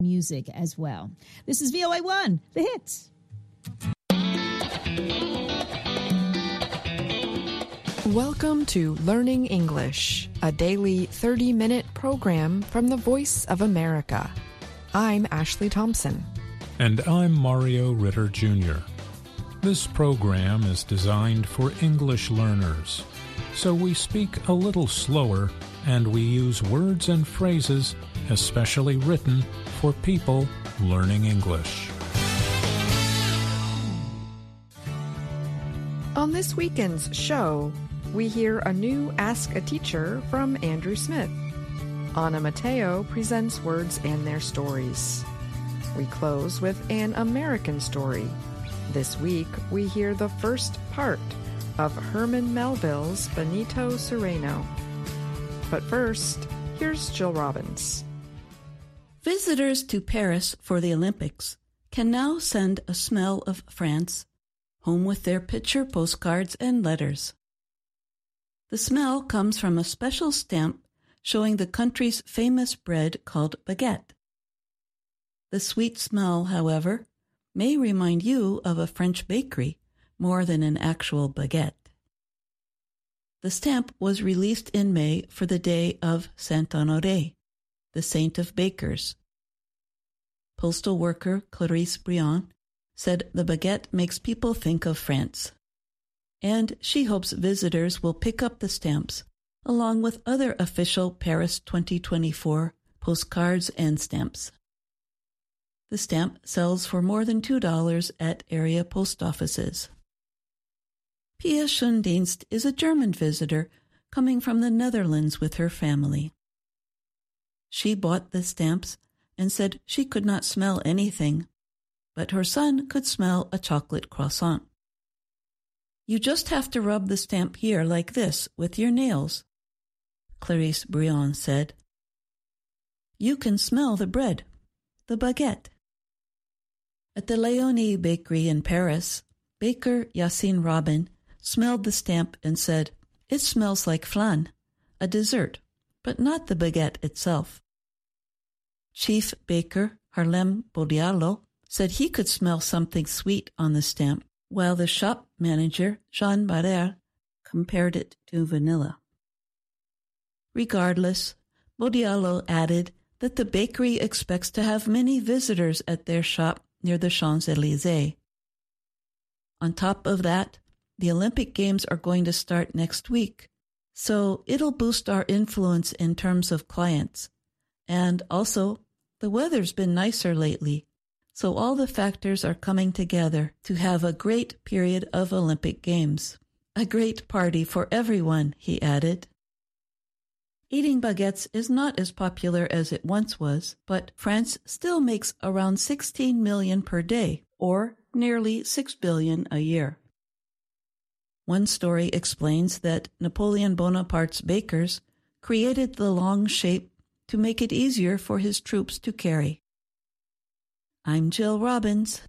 music as well. This is VOA1, The Hits. Welcome to Learning English, a daily 30-minute program from the Voice of America. I'm Ashley Thompson. And I'm Mario Ritter Jr. This program is designed for English learners, so we speak a little slower and we use words and phrases especially written for people learning English. On this weekend's show, we hear a new Ask a Teacher from Andrew Smith. Ana Mateo presents Words and Their Stories. We close with an American story. This week, we hear the first part of Herman Melville's Benito Cereno. But first, here's Jill Robbins. Visitors to Paris for the Olympics can now send a smell of France home with their picture postcards and letters. The smell comes from a special stamp showing the country's famous bread called baguette. The sweet smell, however, may remind you of a French bakery more than an actual baguette. The stamp was released in May for the day of Saint-Honoré, the saint of bakers. Postal worker Clarice Briand said the baguette makes people think of France, and she hopes visitors will pick up the stamps along with other official Paris 2024 postcards and stamps. The stamp sells for more than $2 at area post offices. Pia Schoendienst is a German visitor coming from the Netherlands with her family. She bought the stamps and said she could not smell anything, but her son could smell a chocolate croissant. You just have to rub the stamp here like this with your nails, Clarice Briand said. You can smell the bread, the baguette. At the Léonie Bakery in Paris, baker Yacine Robin smelled the stamp and said, "It smells like flan, a dessert, but not the baguette itself." Chief baker Harlem Bodialo said he could smell something sweet on the stamp, while the shop manager Jean Barrère compared it to vanilla. Regardless, Bodialo added that the bakery expects to have many visitors at their shop near the Champs-Élysées. On top of that, the Olympic Games are going to start next week, so it'll boost our influence in terms of clients. And also, the weather's been nicer lately, so all the factors are coming together to have a great period of Olympic Games. A great party for everyone, he added. Eating baguettes is not as popular as it once was, but France still makes around 16 million per day, or nearly 6 billion a year. One story explains that Napoleon Bonaparte's bakers created the long shape to make it easier for his troops to carry. I'm Jill Robbins.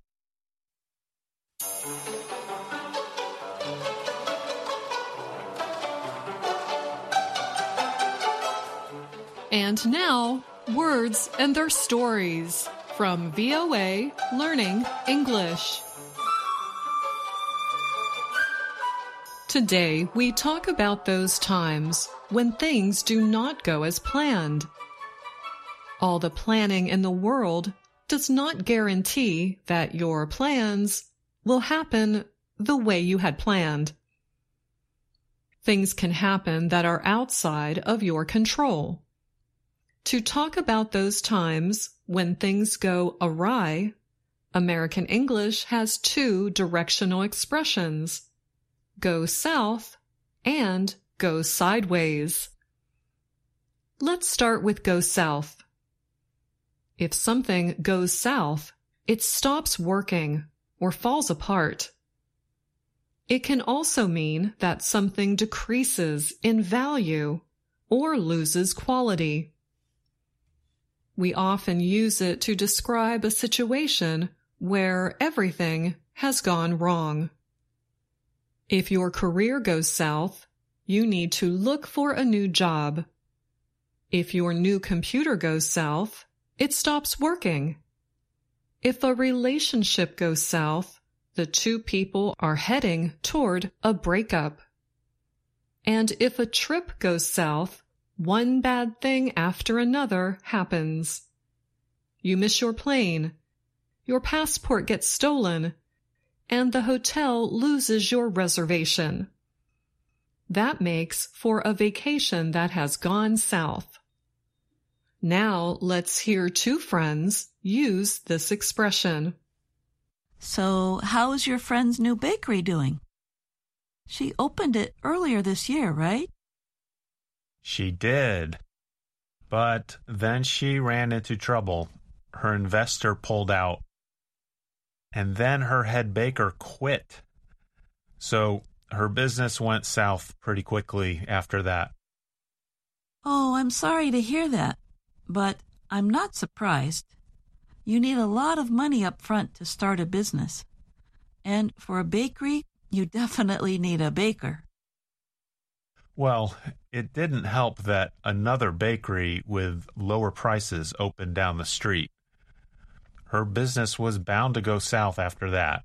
And now, Words and Their Stories from VOA Learning English. Today, we talk about those times when things do not go as planned. All the planning in the world does not guarantee that your plans will happen the way you had planned. Things can happen that are outside of your control. To talk about those times when things go awry, American English has two directional expressions: go south and go sideways. Let's start with go south. If something goes south, it stops working or falls apart. It can also mean that something decreases in value or loses quality. We often use it to describe a situation where everything has gone wrong. If your career goes south, you need to look for a new job. If your new computer goes south, it stops working. If a relationship goes south, the two people are heading toward a breakup. And if a trip goes south, one bad thing after another happens. You miss your plane, your passport gets stolen, and the hotel loses your reservation. That makes for a vacation that has gone south. Now let's hear two friends use this expression. So, how's your friend's new bakery doing? She opened it earlier this year, right? She did. But then she ran into trouble. Her investor pulled out. And then her head baker quit. So her business went south pretty quickly after that. Oh, I'm sorry to hear that, but I'm not surprised. You need a lot of money up front to start a business. And for a bakery, you definitely need a baker. Well, it didn't help that another bakery with lower prices opened down the street. Her business was bound to go south after that.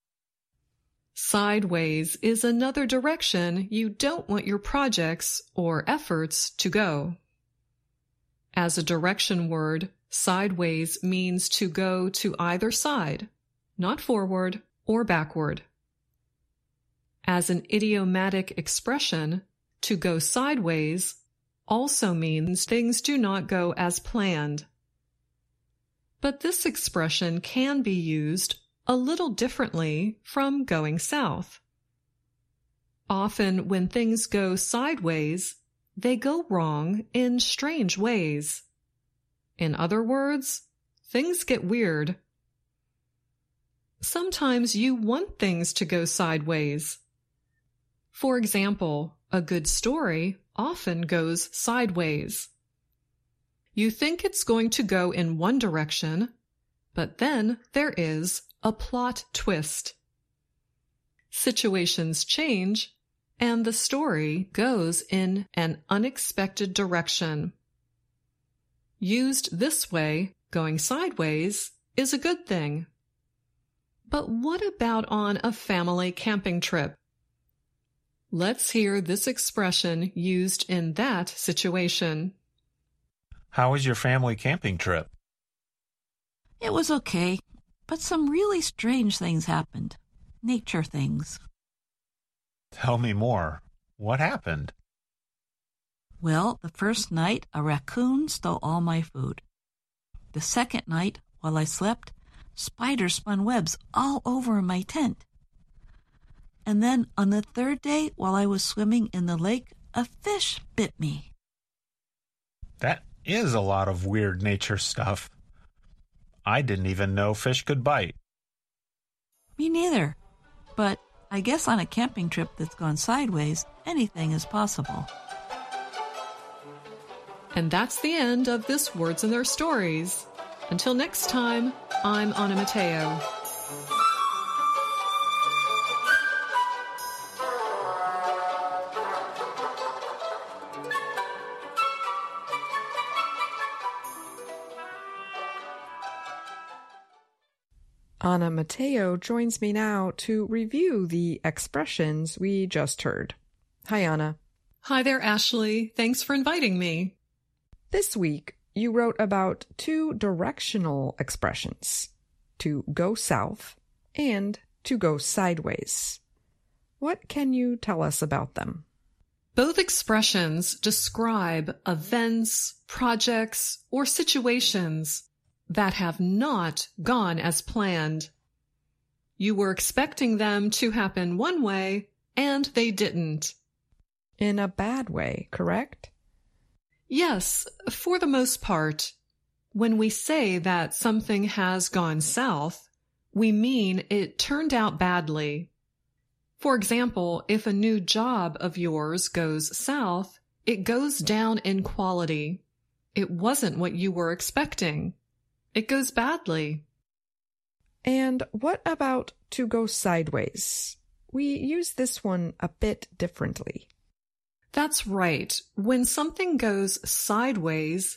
Sideways is another direction you don't want your projects or efforts to go. As a direction word, sideways means to go to either side, not forward or backward. As an idiomatic expression, to go sideways also means things do not go as planned. But this expression can be used a little differently from going south. Often when things go sideways, they go wrong in strange ways. In other words, things get weird. Sometimes you want things to go sideways. For example, a good story often goes sideways. You think it's going to go in one direction, but then there is a plot twist. Situations change, and the story goes in an unexpected direction. Used this way, going sideways is a good thing. But what about on a family camping trip? Let's hear this expression used in that situation. How was your family camping trip? It was okay, but some really strange things happened. Nature things. Tell me more. What happened? Well, the first night, a raccoon stole all my food. The second night, while I slept, spiders spun webs all over my tent. And then on the third day, while I was swimming in the lake, a fish bit me. That is a lot of weird nature stuff. I didn't even know fish could bite. Me neither. But I guess on a camping trip that's gone sideways, anything is possible. And that's the end of this Words and Their Stories. Until next time, I'm Anna Mateo. Anna Mateo joins me now to review the expressions we just heard. Hi, Anna. Hi there, Ashley. Thanks for inviting me. This week, you wrote about two directional expressions, to go south and to go sideways. What can you tell us about them? Both expressions describe events, projects, or situations that have not gone as planned. You were expecting them to happen one way, and they didn't. In a bad way, correct? Yes, for the most part. When we say that something has gone south, we mean it turned out badly. For example, if a new job of yours goes south, it goes down in quality. It wasn't what you were expecting. It goes badly. And what about to go sideways? We use this one a bit differently. That's right. When something goes sideways,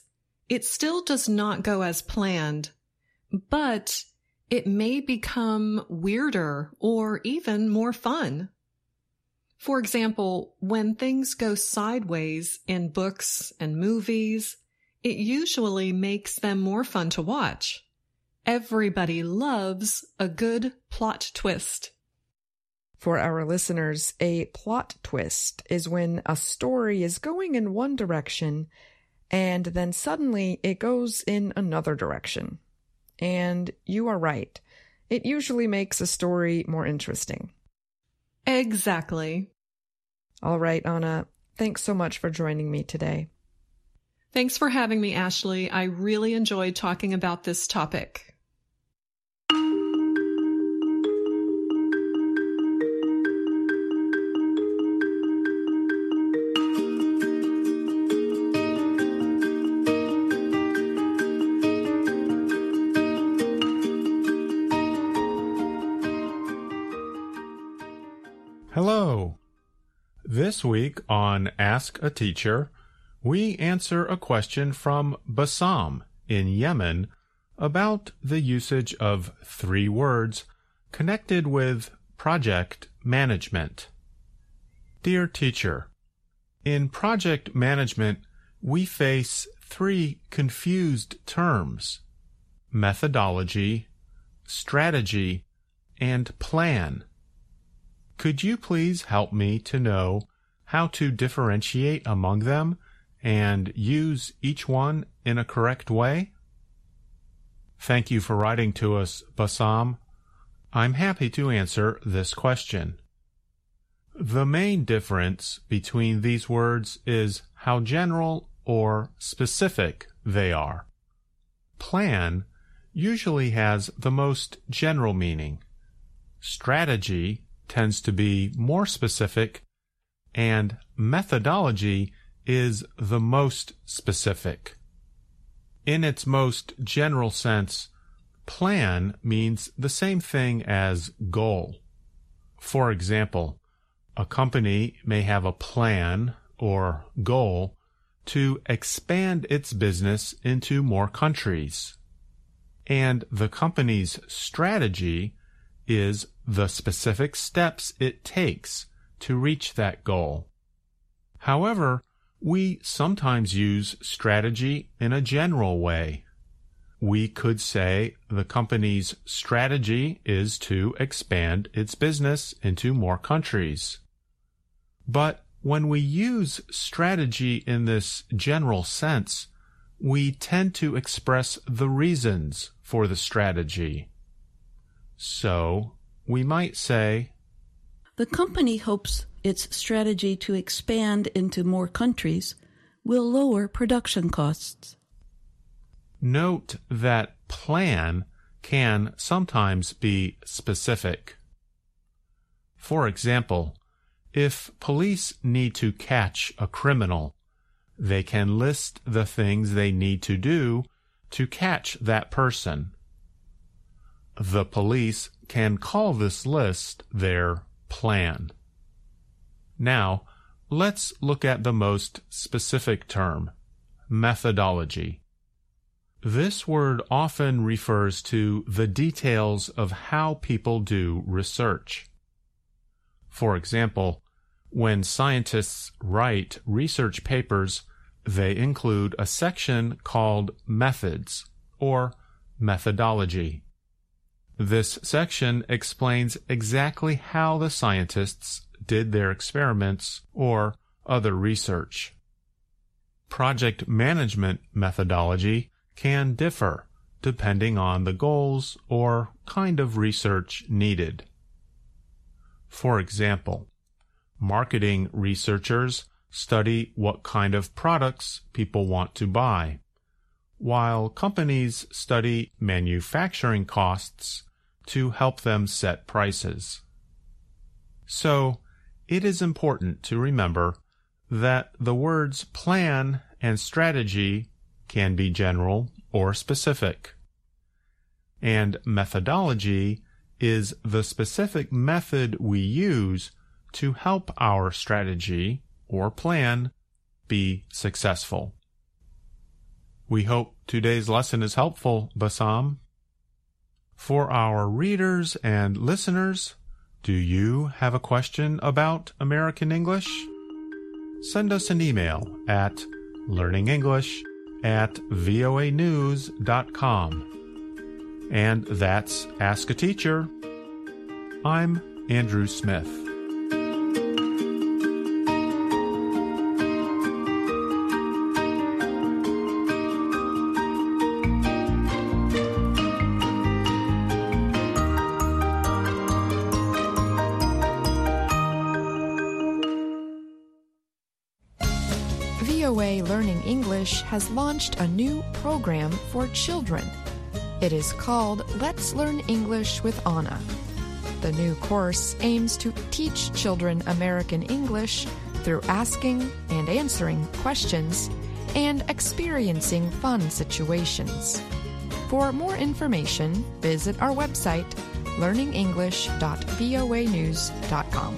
it still does not go as planned, but it may become weirder or even more fun. For example, when things go sideways in books and movies, it usually makes them more fun to watch. Everybody loves a good plot twist. For our listeners, a plot twist is when a story is going in one direction and then suddenly it goes in another direction. And you are right. It usually makes a story more interesting. Exactly. All right, Anna. Thanks so much for joining me today. Thanks for having me, Ashley. I really enjoyed talking about this topic. Hello. This week on Ask a Teacher, we answer a question from Bassam in Yemen about the usage of 3 words connected with project management. Dear teacher, in project management, we face 3 confused terms: methodology, strategy, and plan. Could you please help me to know how to differentiate among them and use each one in a correct way? Thank you for writing to us, Bassam. I'm happy to answer this question. The main difference between these words is how general or specific they are. Plan usually has the most general meaning. Strategy tends to be more specific, and methodology is the most specific. In its most general sense, plan means the same thing as goal. For example, a company may have a plan or goal to expand its business into more countries, and the company's strategy is the specific steps it takes to reach that goal. However, we sometimes use strategy in a general way. We could say the company's strategy is to expand its business into more countries. But when we use strategy in this general sense, we tend to express the reasons for the strategy. So, we might say, the company hopes its strategy to expand into more countries will lower production costs. Note that plan can sometimes be specific. For example, if police need to catch a criminal, they can list the things they need to do to catch that person. The police can call this list their plan. Now, let's look at the most specific term, methodology. This word often refers to the details of how people do research. For example, when scientists write research papers, they include a section called methods or methodology. This section explains exactly how the scientists did their experiments or other research. Project management methodology can differ depending on the goals or kind of research needed. For example, marketing researchers study what kind of products people want to buy, while companies study manufacturing costs to help them set prices. So, it is important to remember that the words plan and strategy can be general or specific, and methodology is the specific method we use to help our strategy or plan be successful. We hope today's lesson is helpful, Bassam. For our readers and listeners, do you have a question about American English? Send us an email at learningenglish@voanews.com. And that's Ask a Teacher. I'm Andrew Smith. VOA Learning English has launched a new program for children. It is called Let's Learn English with Anna. The new course aims to teach children American English through asking and answering questions and experiencing fun situations. For more information, visit our website, learningenglish.voanews.com.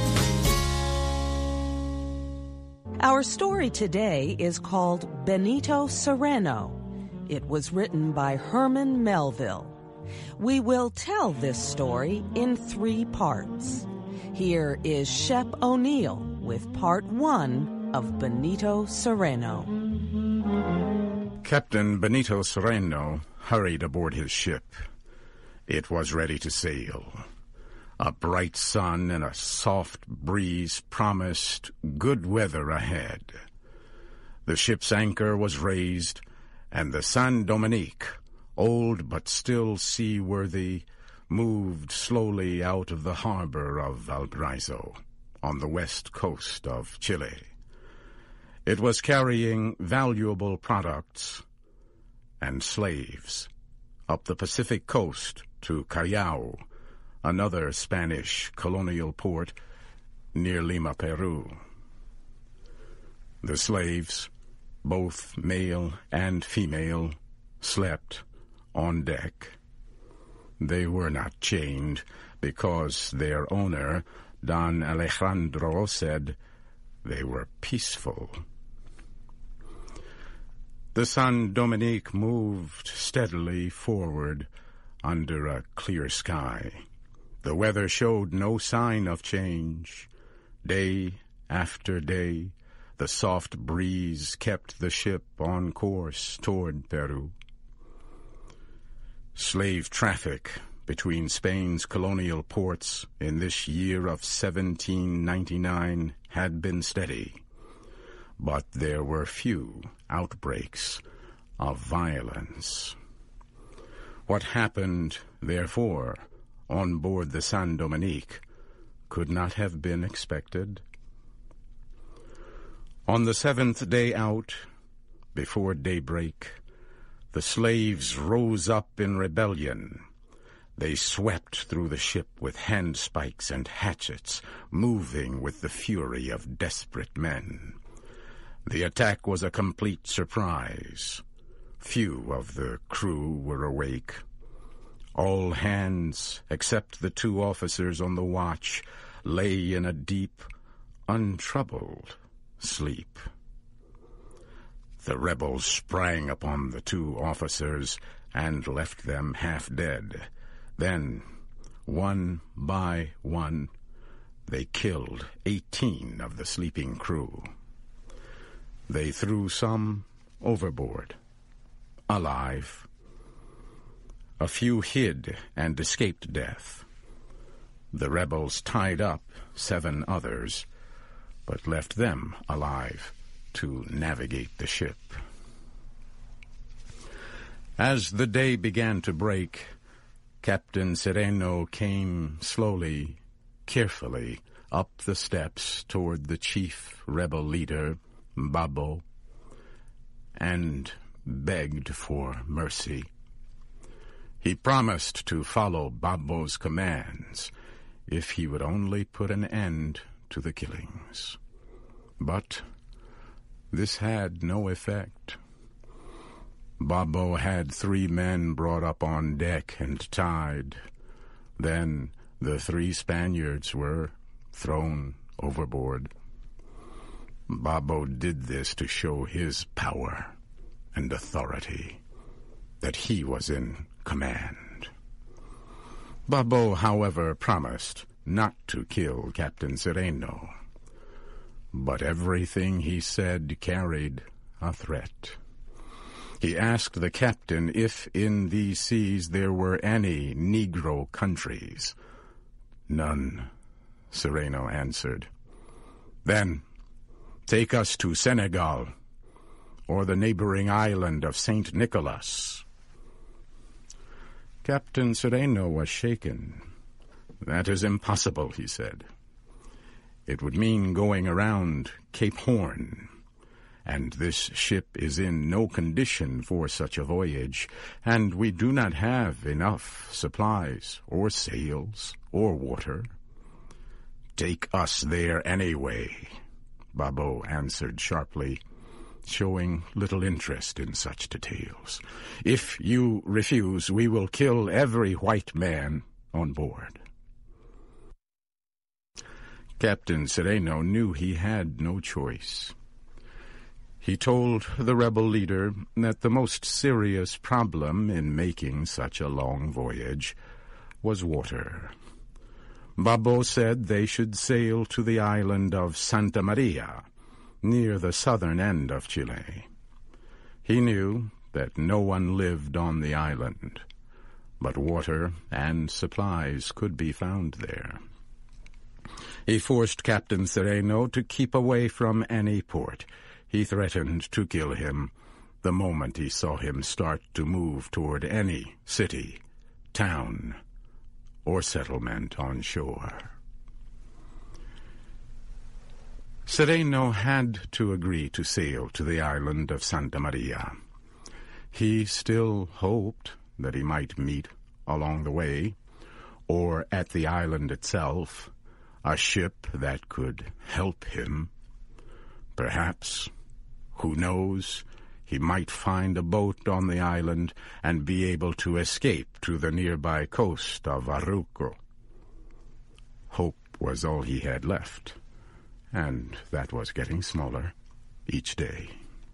Our story today is called Benito Cereno. It was written by Herman Melville. We will tell this story in 3 parts. Here is Shep O'Neill with part 1 of Benito Cereno. Captain Benito Cereno hurried aboard his ship. It was ready to sail. A bright sun and a soft breeze promised good weather ahead. The ship's anchor was raised, and the San Dominique, old but still seaworthy, moved slowly out of the harbor of Valparaiso, on the west coast of Chile. It was carrying valuable products and slaves up the Pacific coast to Callao, another Spanish colonial port near Lima, Peru. The slaves, both male and female, slept on deck. They were not chained because their owner, Don Alejandro, said they were peaceful. The San Dominique moved steadily forward under a clear sky. The weather showed no sign of change. Day after day, the soft breeze kept the ship on course toward Peru. Slave traffic between Spain's colonial ports in this year of 1799 had been steady, but there were few outbreaks of violence. What happened, therefore, on board the San Dominique could not have been expected. On the 7th day out, before daybreak, the slaves rose up in rebellion. They swept through the ship with handspikes and hatchets, moving with the fury of desperate men. The attack was a complete surprise. Few of the crew were awake. All hands, except the 2 officers on the watch, lay in a deep, untroubled sleep. The rebels sprang upon the 2 officers and left them half dead. Then, one by one, they killed 18 of the sleeping crew. They threw some overboard, alive. A few hid and escaped death. The rebels tied up 7 others, but left them alive to navigate the ship. As the day began to break, Captain Cereno came slowly, carefully, up the steps toward the chief rebel leader, Babo, and begged for mercy. He promised to follow Babo's commands if he would only put an end to the killings. But this had no effect. Babo had 3 men brought up on deck and tied. Then the 3 Spaniards were thrown overboard. Babo did this to show his power and authority, that he was in command. Babo, however, promised not to kill Captain Sereno, but everything he said carried a threat. He asked the captain if in these seas there were any Negro countries. None, Sereno answered. Then take us to Senegal, or the neighboring island of St. Nicholas. Captain Sereno was shaken. That is impossible, he said. It would mean going around Cape Horn, and this ship is in no condition for such a voyage, and we do not have enough supplies, or sails, or water. Take us there anyway, Babo answered sharply, showing little interest in such details. If you refuse, we will kill every white man on board. Captain Sereno knew he had no choice. He told the rebel leader that the most serious problem in making such a long voyage was water. Babo said they should sail to the island of Santa Maria, near the southern end of Chile. He knew that no one lived on the island, but water and supplies could be found there. He forced Captain Sereno to keep away from any port. He threatened to kill him the moment he saw him start to move toward any city, town, or settlement on shore. Sereno had to agree to sail to the island of Santa Maria. He still hoped that he might meet along the way, or at the island itself, a ship that could help him. Perhaps, who knows, he might find a boat on the island and be able to escape to the nearby coast of Arauco. Hope was all he had left, and that was getting smaller each day.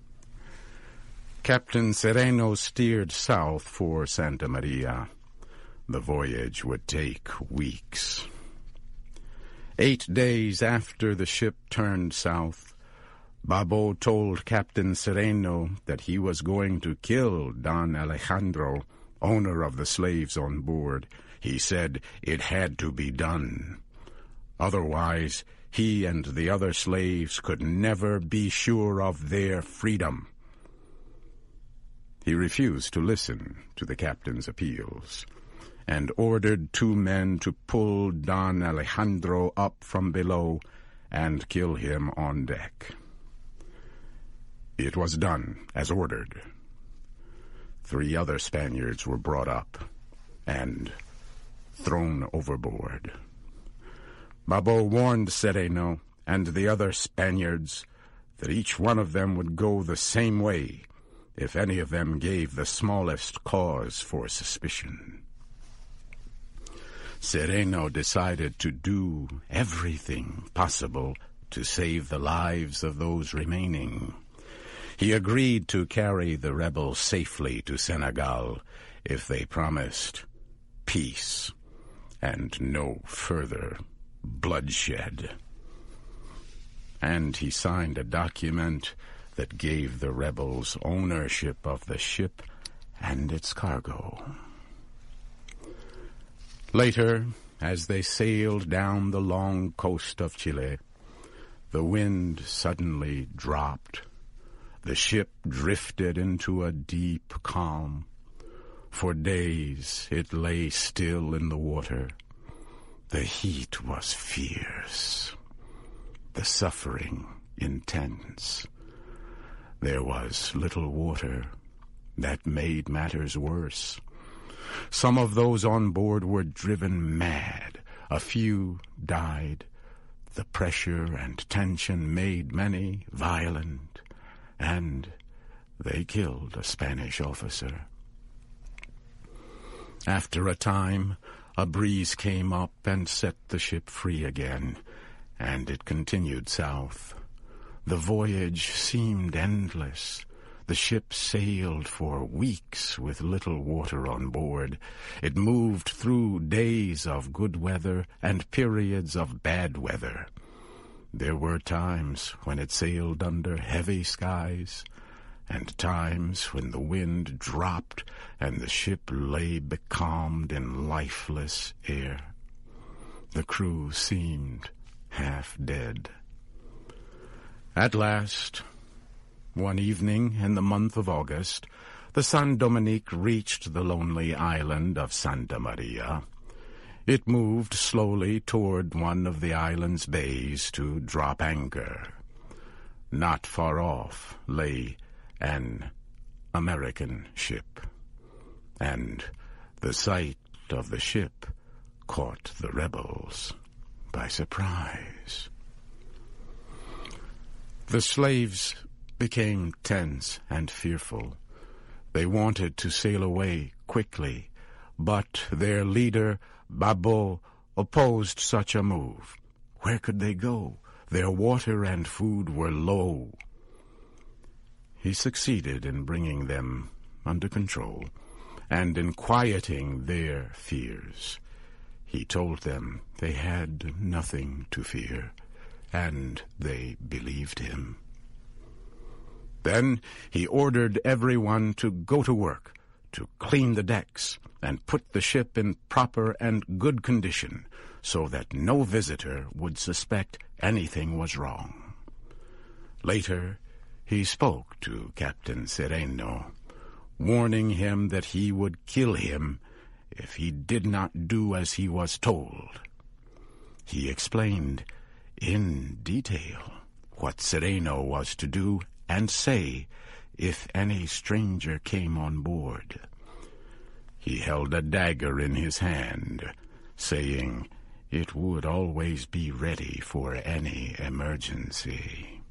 Captain Sereno steered south for Santa Maria. The voyage would take weeks. 8 days after the ship turned south, Babo told Captain Sereno that he was going to kill Don Alejandro, owner of the slaves on board. He said it had to be done. Otherwise, he and the other slaves could never be sure of their freedom. He refused to listen to the captain's appeals, and ordered 2 men to pull Don Alejandro up from below and kill him on deck. It was done as ordered. 3 other Spaniards were brought up and thrown overboard. Babo warned Sereno and the other Spaniards that each one of them would go the same way if any of them gave the smallest cause for suspicion. Sereno decided to do everything possible to save the lives of those remaining. He agreed to carry the rebels safely to Senegal if they promised peace and no further bloodshed. And he signed a document that gave the rebels ownership of the ship and its cargo. Later, as they sailed down the long coast of Chile, the wind suddenly dropped. The ship drifted into a deep calm. For days it lay still in the water. The heat was fierce, the suffering intense. There was little water. That made matters worse. Some of those on board were driven mad. A few died. The pressure and tension made many violent, and they killed a Spanish officer. After a time, a breeze came up and set the ship free again, and it continued south. The voyage seemed endless. The ship sailed for weeks with little water on board. It moved through days of good weather and periods of bad weather. There were times when it sailed under heavy skies, and times when the wind dropped and the ship lay becalmed in lifeless air. The crew seemed half dead. At last, one evening in the month of August, the San Dominique reached the lonely island of Santa Maria. It moved slowly toward one of the island's bays to drop anchor. Not far off lay an American ship, and the sight of the ship caught the rebels by surprise. The slaves became tense and fearful. They wanted to sail away quickly, but their leader, Babo, opposed such a move. Where could they go? Their water and food were low. He succeeded in bringing them under control and in quieting their fears. He told them they had nothing to fear, and they believed him. Then he ordered everyone to go to work, to clean the decks and put the ship in proper and good condition so that no visitor would suspect anything was wrong. Later, he spoke to Captain Sereno, warning him that he would kill him if he did not do as he was told. He explained in detail what Sereno was to do and say if any stranger came on board. He held a dagger in his hand, saying it would always be ready for any emergency.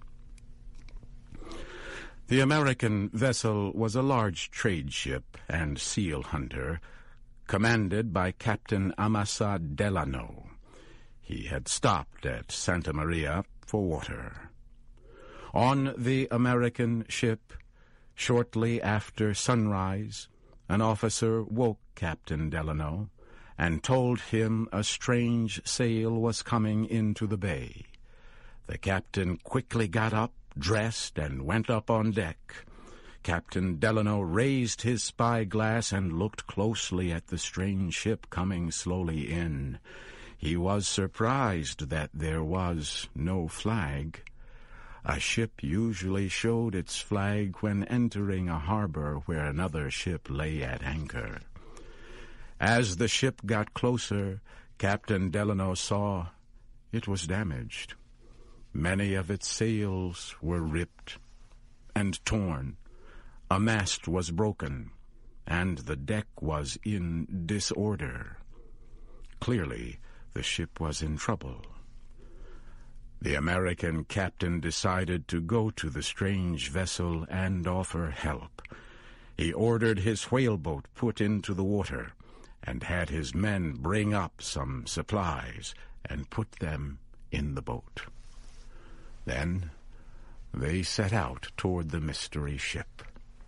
The American vessel was a large trade ship and seal hunter, commanded by Captain Amasa Delano. He had stopped at Santa Maria for water. On the American ship, shortly after sunrise, an officer woke Captain Delano and told him a strange sail was coming into the bay. The captain quickly got up, dressed, and went up on deck. Captain Delano raised his spyglass and looked closely at the strange ship coming slowly in. He was surprised that there was no flag. A ship usually showed its flag when entering a harbor where another ship lay at anchor. As the ship got closer, Captain Delano saw it was damaged. Many of its sails were ripped and torn. A mast was broken, and the deck was in disorder. Clearly, the ship was in trouble. The American captain decided to go to the strange vessel and offer help. He ordered his whaleboat put into the water and had his men bring up some supplies and put them in the boat. Then they set out toward the mystery ship.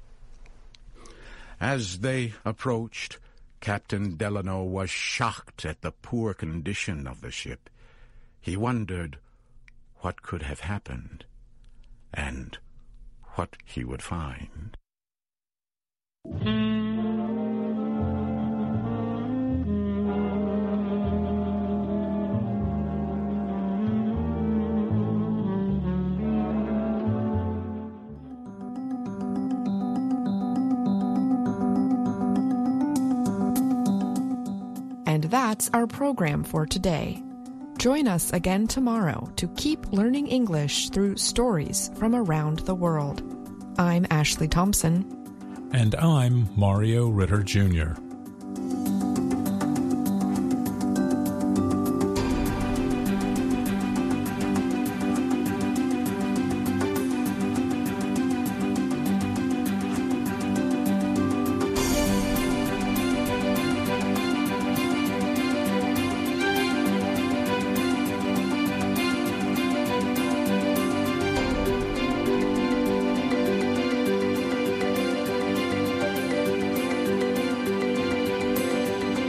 As they approached, Captain Delano was shocked at the poor condition of the ship. He wondered what could have happened and what he would find. And that's our program for today. Join us again tomorrow to keep learning English through stories from around the world. I'm Ashley Thompson. And I'm Mario Ritter Jr.